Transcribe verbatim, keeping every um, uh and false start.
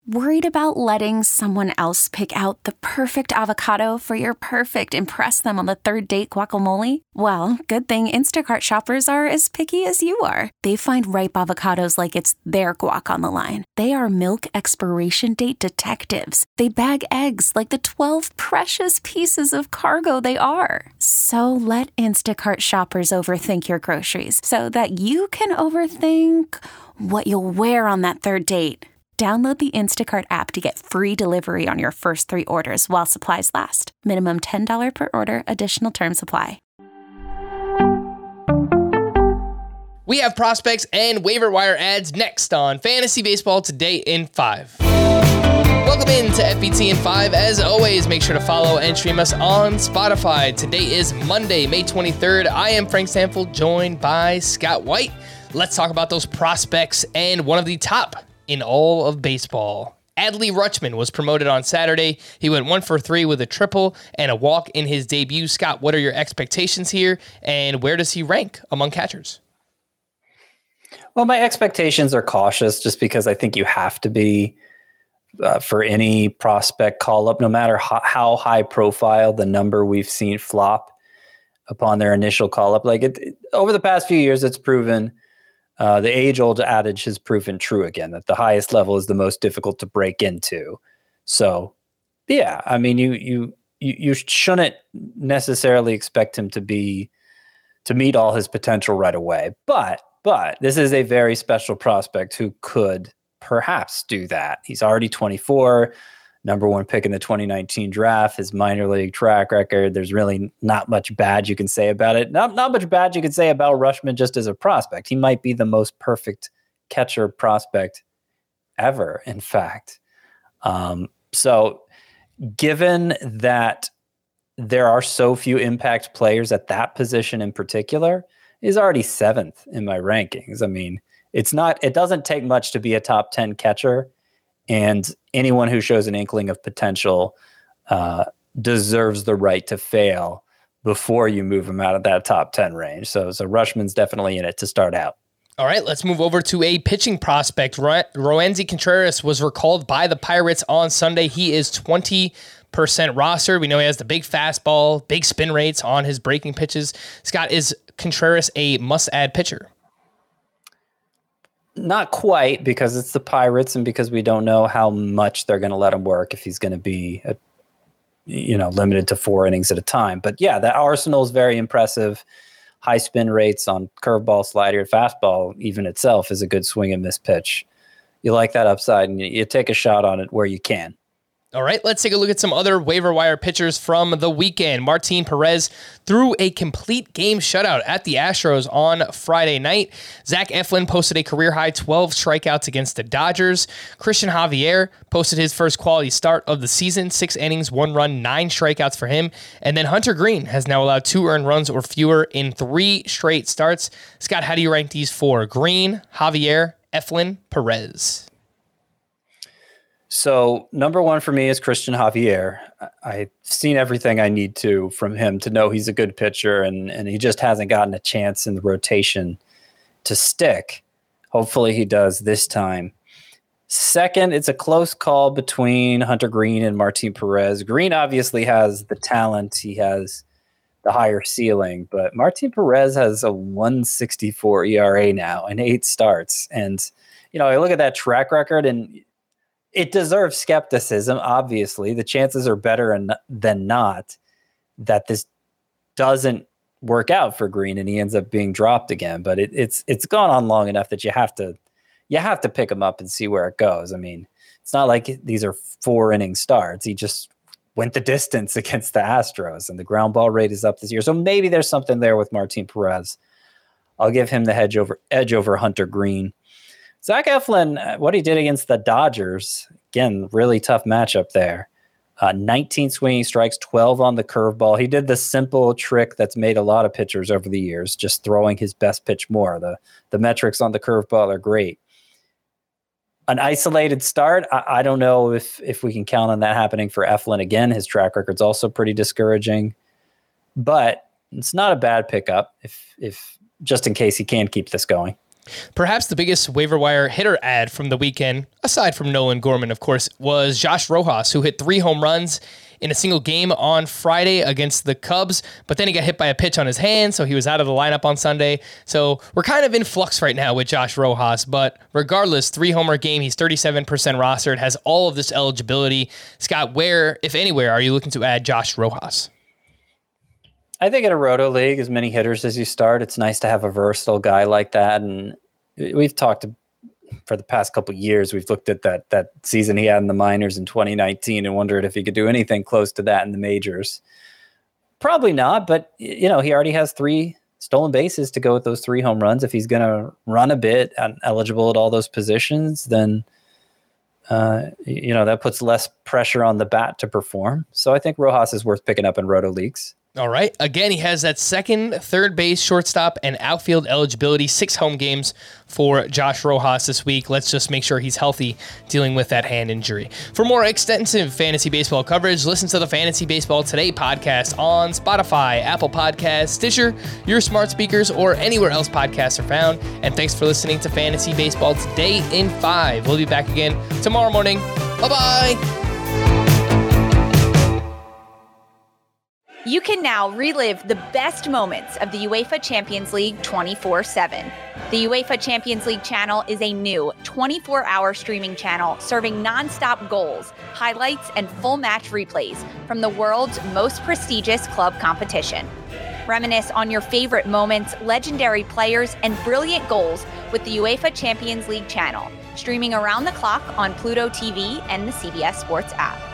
Worried about letting someone else pick out the perfect avocado for your perfect impress them on the third date guacamole? Well, good thing Instacart shoppers are as picky as you are. They find ripe avocados like it's their guac on the line. They are milk expiration date detectives. They bag eggs like the twelve precious pieces of cargo they are. So let Instacart shoppers overthink your groceries so that you can overthink what you'll wear on that third date. Download the Instacart app to get free delivery on your first three orders while supplies last. Minimum ten dollars per order. Additional terms apply. We have prospects and waiver wire ads next on Fantasy Baseball Today in five. Welcome in to F B T in five. As always, make sure to follow and stream us on Spotify. Today is Monday, May twenty-third. I am Frank Stanfield, joined by Scott White. Let's talk about those prospects and one of the top in all of baseball. Adley Rutschman was promoted on Saturday. He went one for three with a triple and a walk in his debut. Scott, what are your expectations here, and where does he rank among catchers? Well, my expectations are cautious just because I think you have to be uh, for any prospect call-up, no matter how, how high profile the number we've seen flop upon their initial call-up. Like it, it, over the past few years, it's proven Uh, the age-old adage has proven true again, that the highest level is the most difficult to break into. So, yeah, I mean, you you you, you shouldn't necessarily expect him to be to meet all his potential right away. But but this is a very special prospect who could perhaps do that. He's already twenty-four, number one pick in the twenty nineteen draft. His minor league track record, there's really not much bad you can say about it. Not, not much bad you can say about Rutschman just as a prospect. He might be the most perfect catcher prospect ever, in fact. Um, so given that there are so few impact players at that position in particular, he's already seventh in my rankings. I mean, it's not, it doesn't take much to be a top ten catcher. And anyone who shows an inkling of potential uh, deserves the right to fail before you move him out of that top ten range. So, so Rutschman's definitely in it to start out. All right, let's move over to a pitching prospect. Ro- Roansy Contreras was recalled by the Pirates on Sunday. He is twenty percent rostered. We know he has the big fastball, big spin rates on his breaking pitches. Scott, is Contreras a must-add pitcher? Not quite, because it's the Pirates and because we don't know how much they're going to let him work if he's going to be, a, you know, limited to four innings at a time. But yeah, that arsenal is very impressive. High spin rates on curveball, slider, fastball, even itself is a good swing and miss pitch. You like that upside, and you, you take a shot on it where you can. All right, let's take a look at some other waiver wire pitchers from the weekend. Martin Perez threw a complete game shutout at the Astros on Friday night. Zach Eflin posted a career-high twelve strikeouts against the Dodgers. Christian Javier posted his first quality start of the season, six innings, one run, nine strikeouts for him. And then Hunter Green has now allowed two earned runs or fewer in three straight starts. Scott, how do you rank these four? Green, Javier, Eflin, Perez. So number one for me is Christian Javier. I've seen everything I need to from him to know he's a good pitcher, and, and he just hasn't gotten a chance in the rotation to stick. Hopefully he does this time. Second, it's a close call between Hunter Green and Martin Perez. Green obviously has the talent. He has the higher ceiling, but Martin Perez has a one sixty-four E R A now and eight starts. And, you know, I look at that track record and it deserves skepticism. Obviously, the chances are better than not that this doesn't work out for Green and he ends up being dropped again. But it, it's it's gone on long enough that you have to you have to pick him up and see where it goes. I mean, it's not like these are four inning starts. He just went the distance against the Astros, and the ground ball rate is up this year. So maybe there's something there with Martin Perez. I'll give him the edge over edge over Hunter Green. Zach Eflin, what he did against the Dodgers, again, really tough matchup there. Uh, nineteen swinging strikes, twelve on the curveball. He did the simple trick that's made a lot of pitchers over the years, just throwing his best pitch more. The, the metrics on the curveball are great. An isolated start, I, I don't know if if we can count on that happening for Eflin again. His track record's also pretty discouraging. But it's not a bad pickup if if just in case he can keep this going. Perhaps the biggest waiver wire hitter ad from the weekend, aside from Nolan Gorman, of course, was Josh Rojas, who hit three home runs in a single game on Friday against the Cubs, but then he got hit by a pitch on his hand, so he was out of the lineup on Sunday. So we're kind of in flux right now with Josh Rojas, but regardless, three-homer game, he's thirty-seven percent rostered, has all of this eligibility. Scott, where, if anywhere, are you looking to add Josh Rojas? I think in a roto league, as many hitters as you start, it's nice to have a versatile guy like that. And we've talked for the past couple of years, we've looked at that that season he had in the minors in twenty nineteen and wondered if he could do anything close to that in the majors. Probably not, but you know, he already has three stolen bases to go with those three home runs. If he's going to run a bit and eligible at all those positions, then uh, you know, that puts less pressure on the bat to perform. So I think Rojas is worth picking up in roto leagues. All right. Again, he has that second, third base, shortstop, and outfield eligibility. Six home games for Josh Rojas this week. Let's just make sure he's healthy dealing with that hand injury. For more extensive fantasy baseball coverage, listen to the Fantasy Baseball Today podcast on Spotify, Apple Podcasts, Stitcher, your smart speakers, or anywhere else podcasts are found. And thanks for listening to Fantasy Baseball Today in five. We'll be back again tomorrow morning. Bye-bye. You can now relive the best moments of the UEFA Champions League twenty-four seven. The UEFA Champions League channel is a new twenty-four hour streaming channel serving nonstop goals, highlights, and full match replays from the world's most prestigious club competition. Reminisce on your favorite moments, legendary players, and brilliant goals with the UEFA Champions League channel, streaming around the clock on Pluto T V and the C B S Sports app.